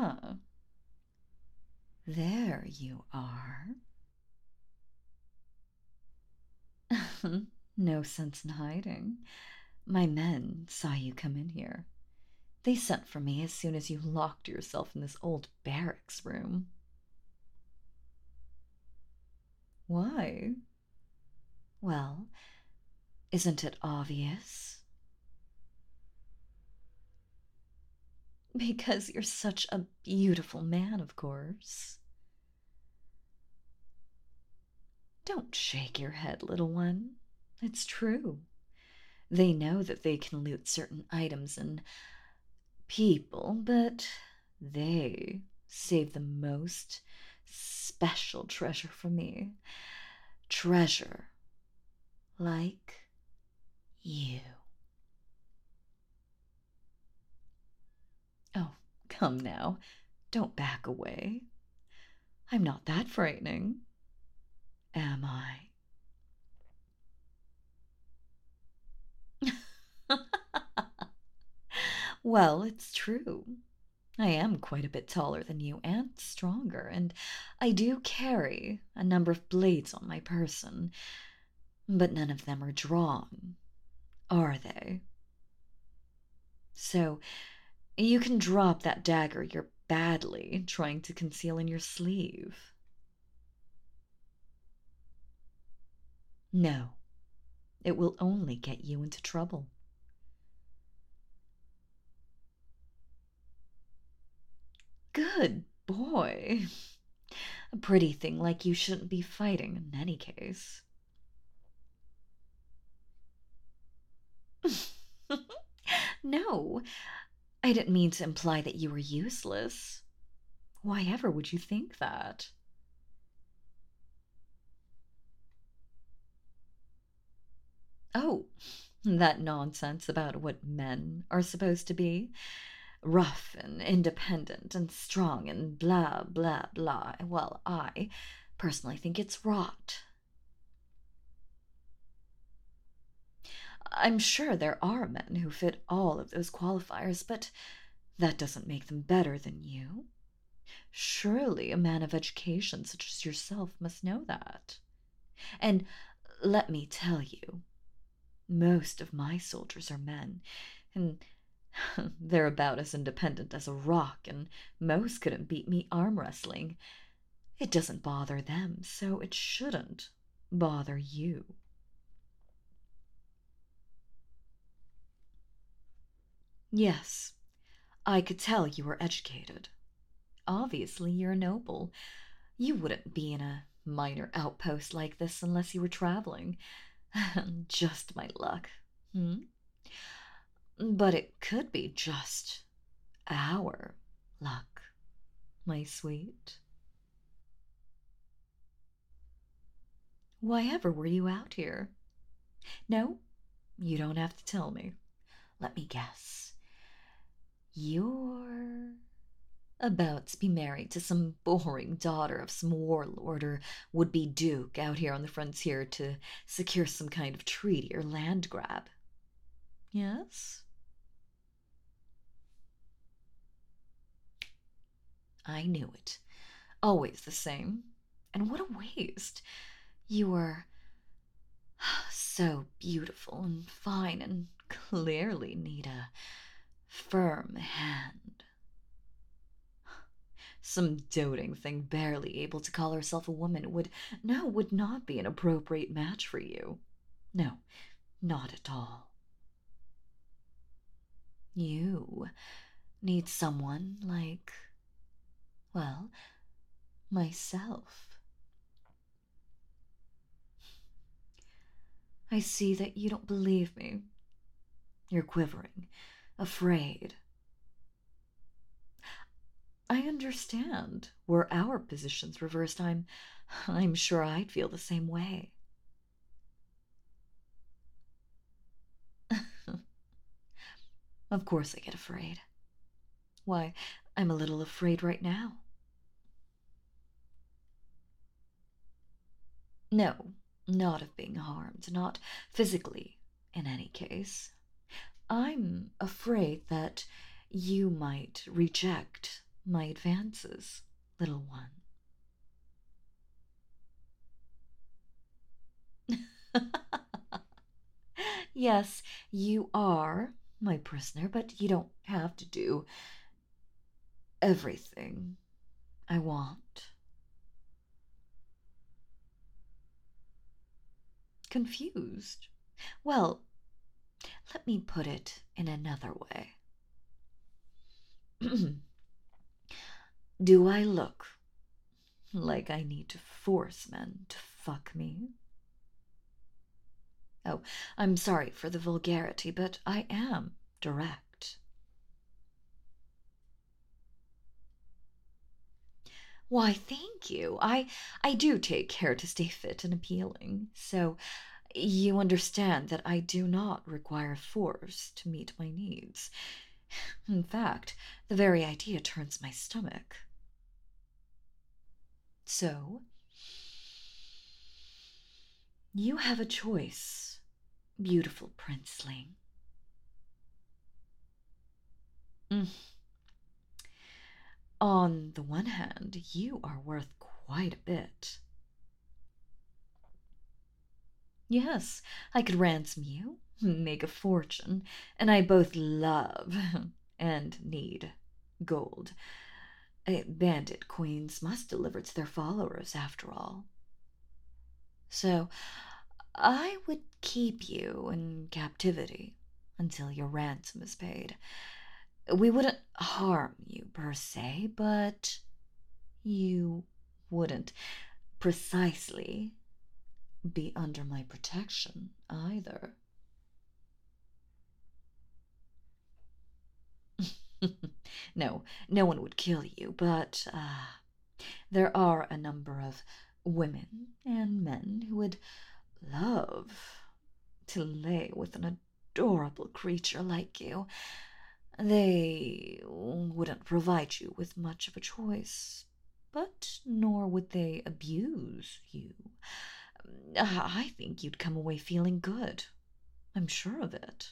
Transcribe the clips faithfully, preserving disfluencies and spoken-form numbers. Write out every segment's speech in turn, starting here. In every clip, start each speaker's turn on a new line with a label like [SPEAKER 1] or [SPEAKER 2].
[SPEAKER 1] Ah, there you are. No sense in hiding. My men saw you come in here. They sent for me as soon as you locked yourself in this old barracks room. Why? Well, isn't it obvious? Because you're such a beautiful man, of course. Don't shake your head, little one. It's true. They know that they can loot certain items and people, but they save the most special treasure for me. Treasure like you. Oh, come now. Don't back away. I'm not that frightening. Am I? Well, it's true. I am quite a bit taller than you and stronger, and I do carry a number of blades on my person, but none of them are drawn, are they? So, you can drop that dagger you're badly trying to conceal in your sleeve. No, it will only get you into trouble. Good boy. A pretty thing like you shouldn't be fighting in any case. No, I didn't mean to imply that you were useless. Why ever would you think that? Oh, that nonsense about what men are supposed to be. Rough and independent and strong and blah, blah, blah. Well, I personally think it's rot. I'm sure there are men who fit all of those qualifiers, but that doesn't make them better than you. Surely a man of education such as yourself must know that. And let me tell you, most of my soldiers are men, and they're about as independent as a rock, and most couldn't beat me arm wrestling. It doesn't bother them, so it shouldn't bother you. Yes, I could tell you were educated. Obviously, you're a noble. You wouldn't be in a minor outpost like this unless you were traveling. Just my luck. Hmm? But it could be just our luck, my sweet. Why ever were you out here? No, you don't have to tell me. Let me guess. You're about to be married to some boring daughter of some warlord or would-be duke out here on the frontier to secure some kind of treaty or land grab. Yes? I knew it. Always the same. And what a waste. You were so beautiful and fine and clearly need a firm hand. Some doting thing barely able to call herself a woman would, no, would not be an appropriate match for you. No, not at all. You need someone like, well, myself. I see that you don't believe me. You're quivering, afraid. I understand. Were our positions reversed, I'm I'm sure I'd feel the same way. Of course I get afraid. Why, I'm a little afraid right now. No, not of being harmed, not physically, in any case. I'm afraid that you might reject my advances, little one. Yes, you are my prisoner, but you don't have to do everything I want. Confused? Well, let me put it in another way. Do I look like I need to force men to fuck me? Oh, I'm sorry for the vulgarity, but I am direct. Why, thank you. I I do take care to stay fit and appealing, so you understand that I do not require force to meet my needs. In fact, the very idea turns my stomach. So, you have a choice, beautiful princeling. Mm. On the one hand, you are worth quite a bit. Yes, I could ransom you, make a fortune, and I both love and need gold. Uh, Bandit queens must deliver to their followers, after all. So, I would keep you in captivity until your ransom is paid. We wouldn't harm you per se, but you wouldn't precisely be under my protection either. No, no one would kill you, but uh, there are a number of women and men who would love to lay with an adorable creature like you. They wouldn't provide you with much of a choice, but nor would they abuse you. I think you'd come away feeling good. I'm sure of it.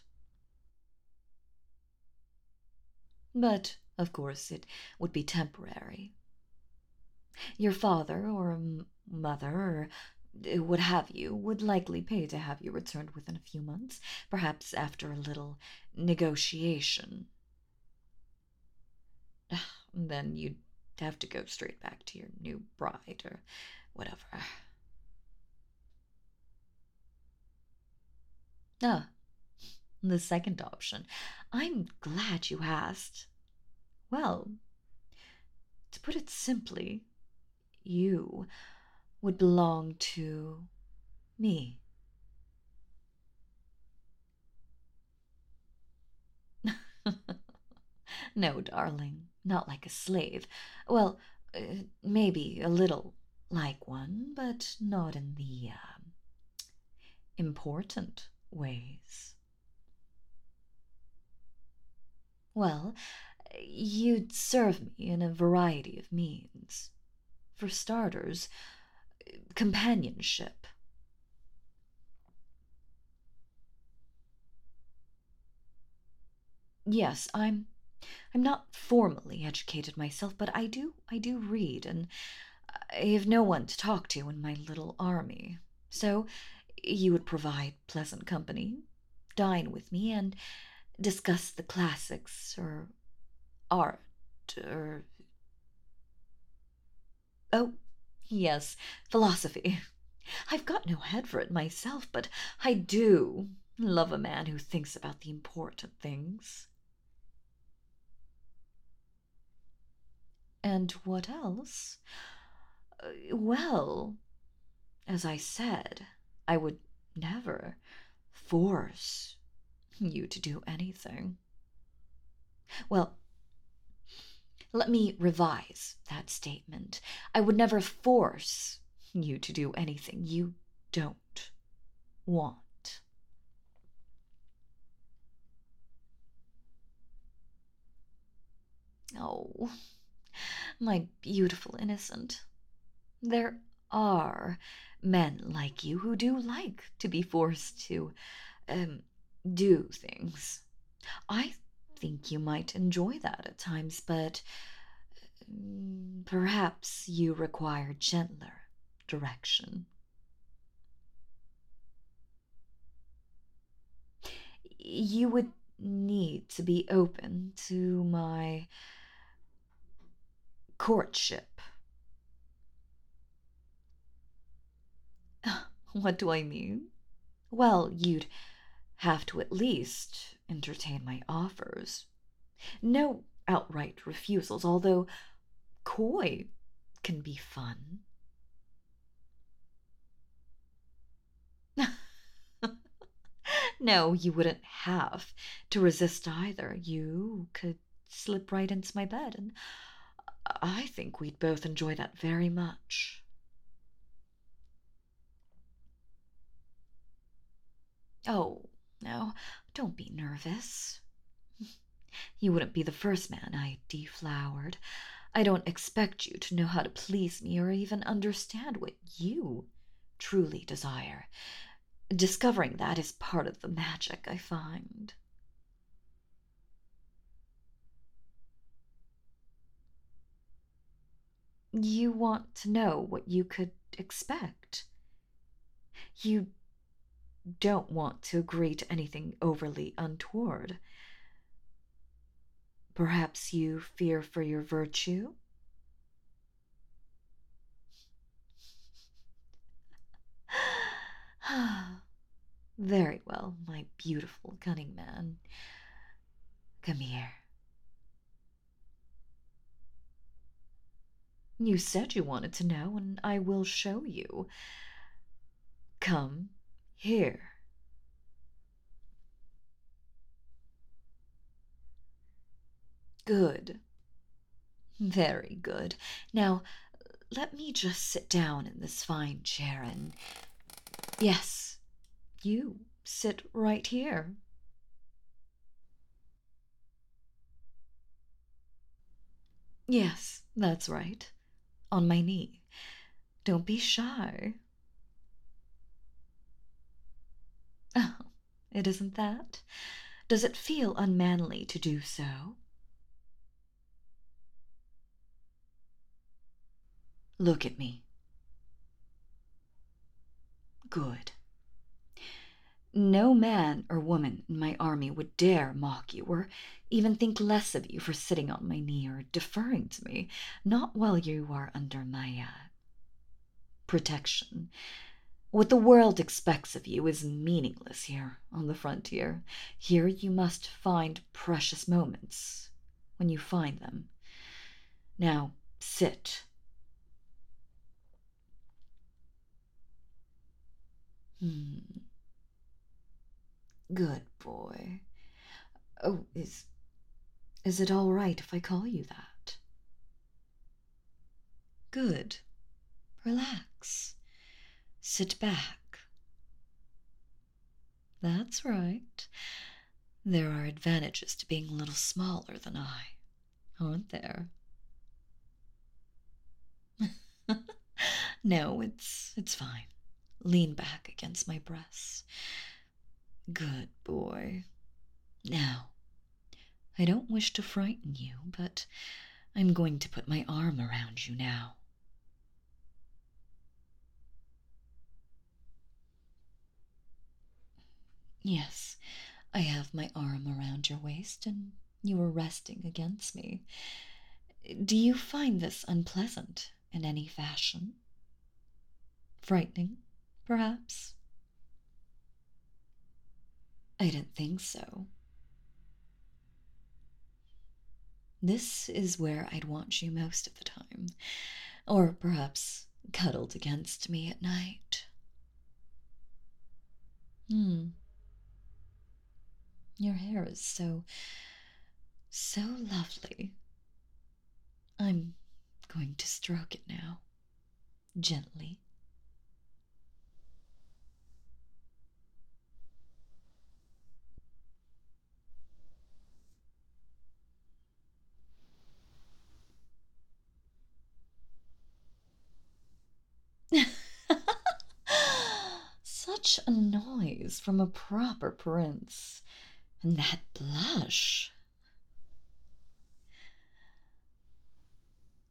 [SPEAKER 1] But, of course, it would be temporary. Your father or mother or what have you would likely pay to have you returned within a few months, perhaps after a little negotiation. Then you'd have to go straight back to your new bride or whatever. Ah, the second option. I'm glad you asked. Well, to put it simply, you would belong to me. No, darling, not like a slave. Well, uh, maybe a little like one, but not in the uh, important ways. Well, you'd serve me in a variety of means. For starters, companionship. Yes, I'm I'm not formally educated myself, but I do I do read, and I have no one to talk to in my little army. So you would provide pleasant company, dine with me, and discuss the classics or art or oh, yes, philosophy. I've got no head for it myself, but I do love a man who thinks about the important things. And what else? Uh, Well, as I said, I would never force you to do anything. Well, let me revise that statement. I would never force you to do anything you don't want. Oh, my beautiful innocent. There are men like you who do like to be forced to, um, do things. I think you might enjoy that at times, but Mm, Perhaps you require gentler direction. You would need to be open to my courtship. What do I mean? Well, you'd have to at least entertain my offers. No outright refusals, although coy can be fun. No, you wouldn't have to resist either. You could slip right into my bed, and I think we'd both enjoy that very much. Oh, no, don't be nervous. You wouldn't be the first man I deflowered. I don't expect you to know how to please me or even understand what you truly desire. Discovering that is part of the magic, I find. You want to know what you could expect. You don't want to agree to anything overly untoward. Perhaps you fear for your virtue? Very well, my beautiful, cunning man. Come here. You said you wanted to know, and I will show you. Come here. Good. Very good. Now, let me just sit down in this fine chair and. Yes, you sit right here. Yes, that's right. On my knee. Don't be shy. Oh, it isn't that? Does it feel unmanly to do so? Look at me. Good. No man or woman in my army would dare mock you or even think less of you for sitting on my knee or deferring to me, not while you are under my uh, protection. What the world expects of you is meaningless here on the frontier. Here you must find precious moments when you find them. Now, sit. Hmm. Good boy. Oh, is is it all right if I call you that? Good. Relax. Sit back. That's right. There are advantages to being a little smaller than I, aren't there? No, it's it's fine. Lean back against my breast. Good boy. Now, I don't wish to frighten you, but I'm going to put my arm around you now. Yes, I have my arm around your waist, and you are resting against me. Do you find this unpleasant in any fashion? Frightening, perhaps? I didn't think so. This is where I'd want you most of the time. Or perhaps cuddled against me at night. Hmm. Your hair is so, so lovely. I'm going to stroke it now, gently. Such a noise from a proper prince. And that blush.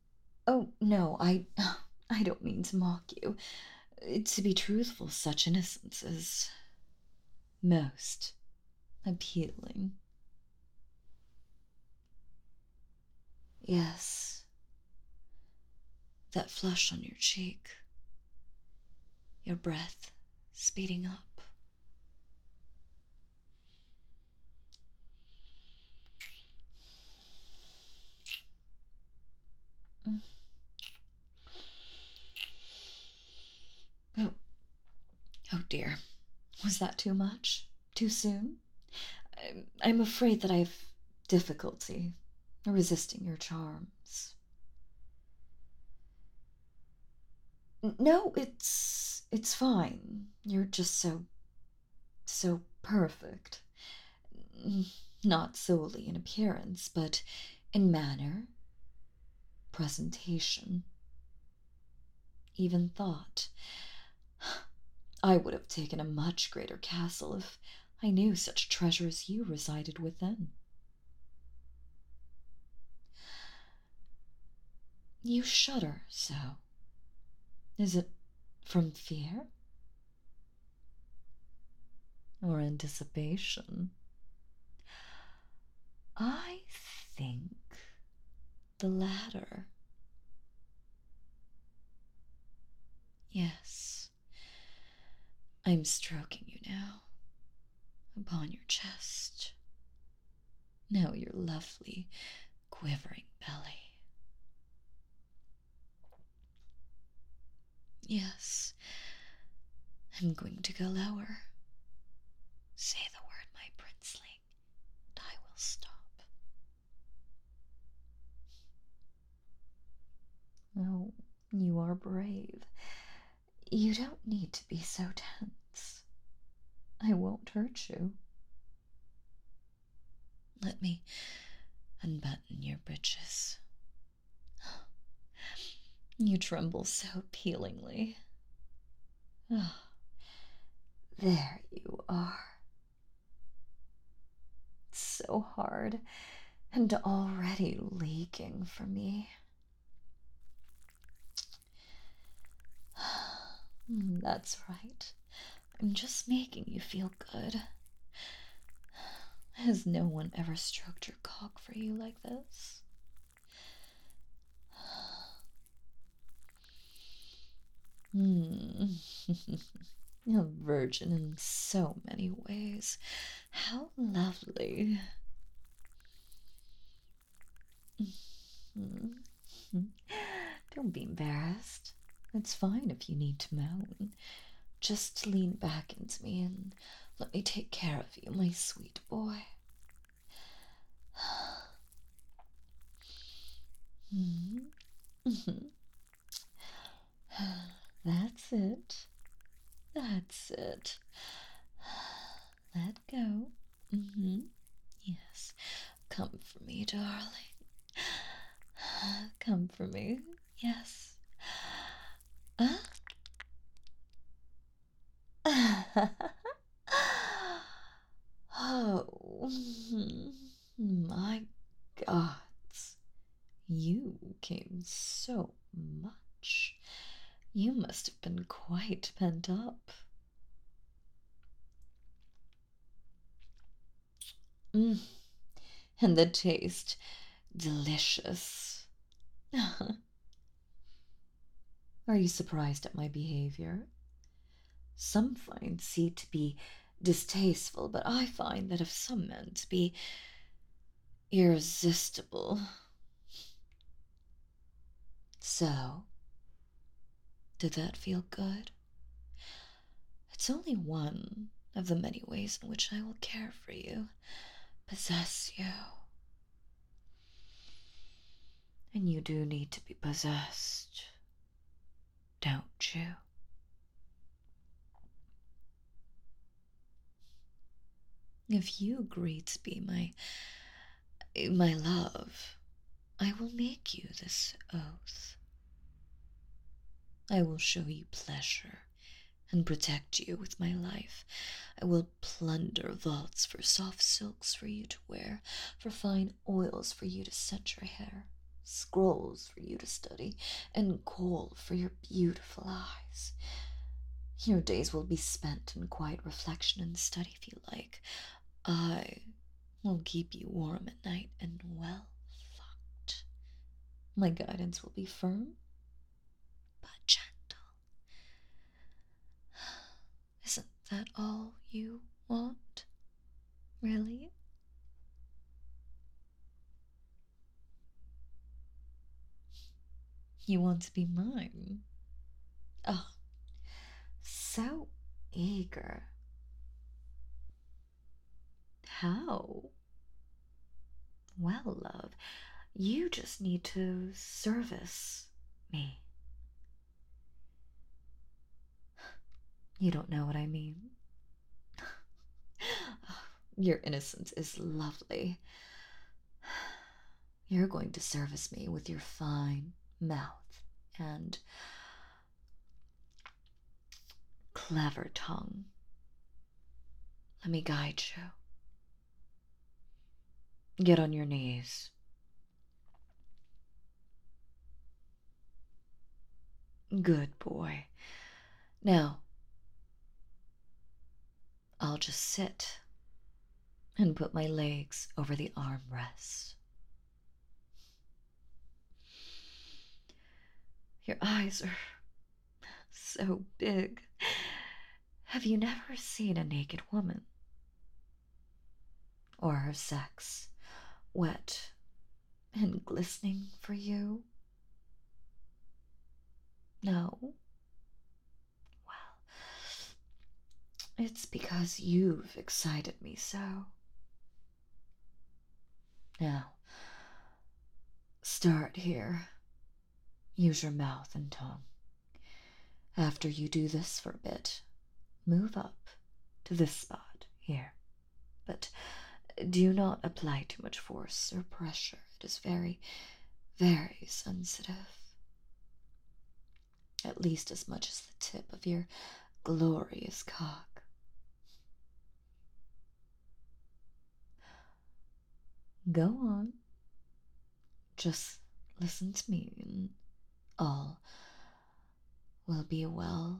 [SPEAKER 1] no, I, I don't mean to mock you. To be truthful, such innocence is most appealing. Yes, that flush on your cheek, your breath speeding up. Mm. Oh, oh dear. Was that too much? Too soon? I'm, I'm afraid that I have difficulty resisting your charms. N- No, it's it's fine. You're just so so perfect. N- Not solely in appearance, but in manner, presentation, even thought. I would have taken a much greater castle if I knew such treasure as you resided within. You shudder so. Is it from fear or anticipation? I think the latter. Yes, I'm stroking you now, upon your chest. Now your lovely, quivering belly. Yes, I'm going to go lower. Say the word, my princeling, and I will stop. Oh, you are brave. You don't need to be so tense. I won't hurt you. Let me unbutton your breeches. You tremble so appealingly. Ah, there you are. So hard, and already leaking for me. That's right. I'm just making you feel good. Has no one ever stroked your cock for you like this? Hmm. A virgin in so many ways. How lovely. Don't be embarrassed. It's fine if you need to moan. Just lean back into me and let me take care of you, my sweet boy. That's it. That's it. Let go. Mm-hmm. Yes. Come for me, darling. Come for me. Yes. Ah. Oh, my gods. You came so much. You must have been quite pent up. Mm. And the taste, delicious. Are you surprised at my behavior? Some find seed to be distasteful, but I find that of some men to be irresistible. So, did that feel good? It's only one of the many ways in which I will care for you, possess you. And you do need to be possessed, don't you? If you agree to be my my love, I will make you this oath. I will show you pleasure and protect you with my life. I will plunder vaults for soft silks for you to wear, for fine oils for you to scent your hair, scrolls for you to study, and coal for your beautiful eyes. Your days will be spent in quiet reflection and study if you like. I will keep you warm at night and well fucked. My guidance will be firm, but gentle. Isn't that all you want? Really? You want to be mine? Oh, so eager. How? Well, love, you just need to service me. You don't know what I mean? Your innocence is lovely. You're going to service me with your fine mouth and clever tongue. Let me guide you. Get on your knees. Good boy. Now, I'll just sit and put my legs over the armrest. Your eyes are so big. Have you never seen a naked woman? Or her sex wet and glistening for you? No? Well, it's because you've excited me so. Now, start here. Use your mouth and tongue. After you do this for a bit, move up to this spot here. But do not apply too much force or pressure. It is very, very sensitive. At least as much as the tip of your glorious cock. Go on. Just listen to me and all will be well.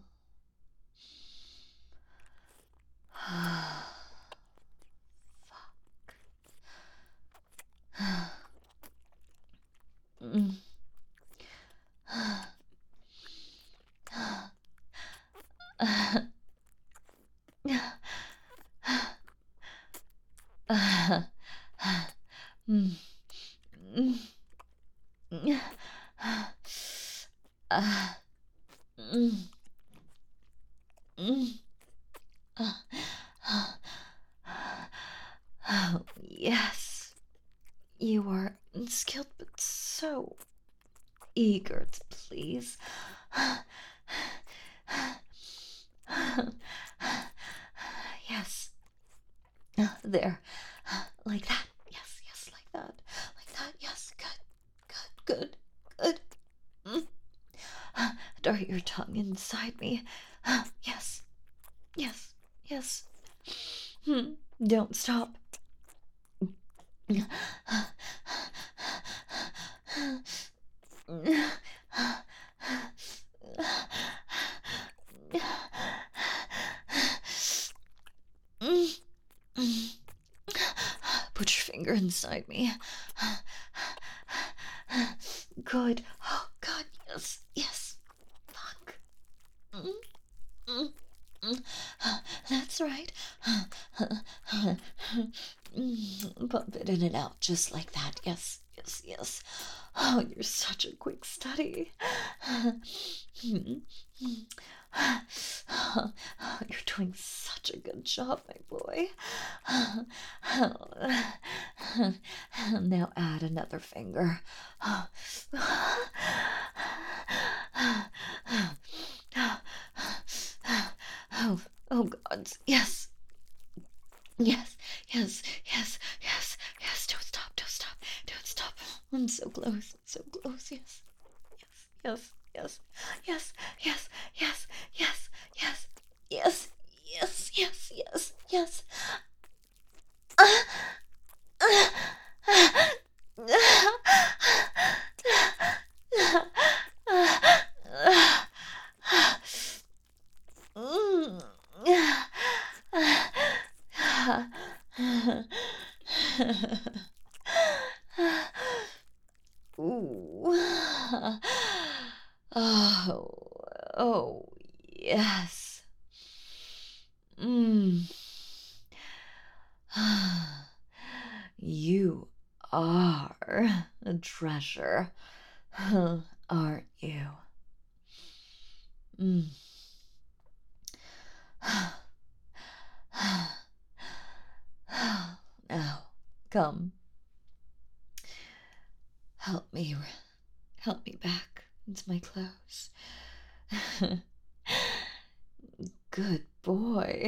[SPEAKER 1] Mm. Mm. Mm. Uh, mm. Mm. Oh, yes. You are unskilled, but so eager to please. Yes. There. Like that. Yes, yes, like that. Like that. Yes, good. Good, good, good. Mm. Dart your tongue inside me. Yes. Yes. Yes. Hmm. Don't stop. Put your finger inside me. Good. Oh, God, yes, yes. Fuck. Mm, mm, mm. That's right. Pump it in and out just like that. Yes, yes, yes. Oh, you're such a quick study. You're doing such a good job, my boy. Now add another finger. Oh, oh God, yes. Yes, yes, yes, yes, yes. Don't stop, don't stop, don't stop. I'm so close, so close. Yes, yes, yes, yes, yes, yes, yes, yes, yes, yes, yes, yes, yes. Ooh. Oh, oh, yes. Mm. You are a treasure, aren't you? Mm. Now, come. Help me, help me back into my clothes. Good boy.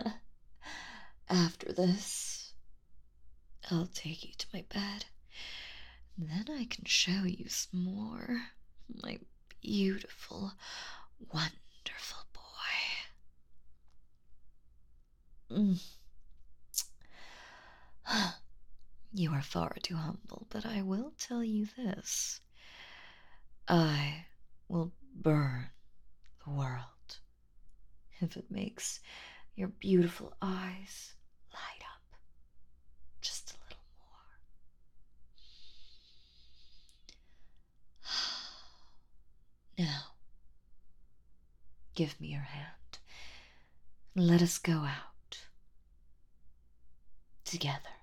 [SPEAKER 1] After this, I'll take you to my bed. Then I can show you some more. My beautiful, wonderful boy. Mm. You are far too humble, but I will tell you this. I will burn the world if it makes your beautiful eyes light up just a little more. Now, give me your hand and let us go out together.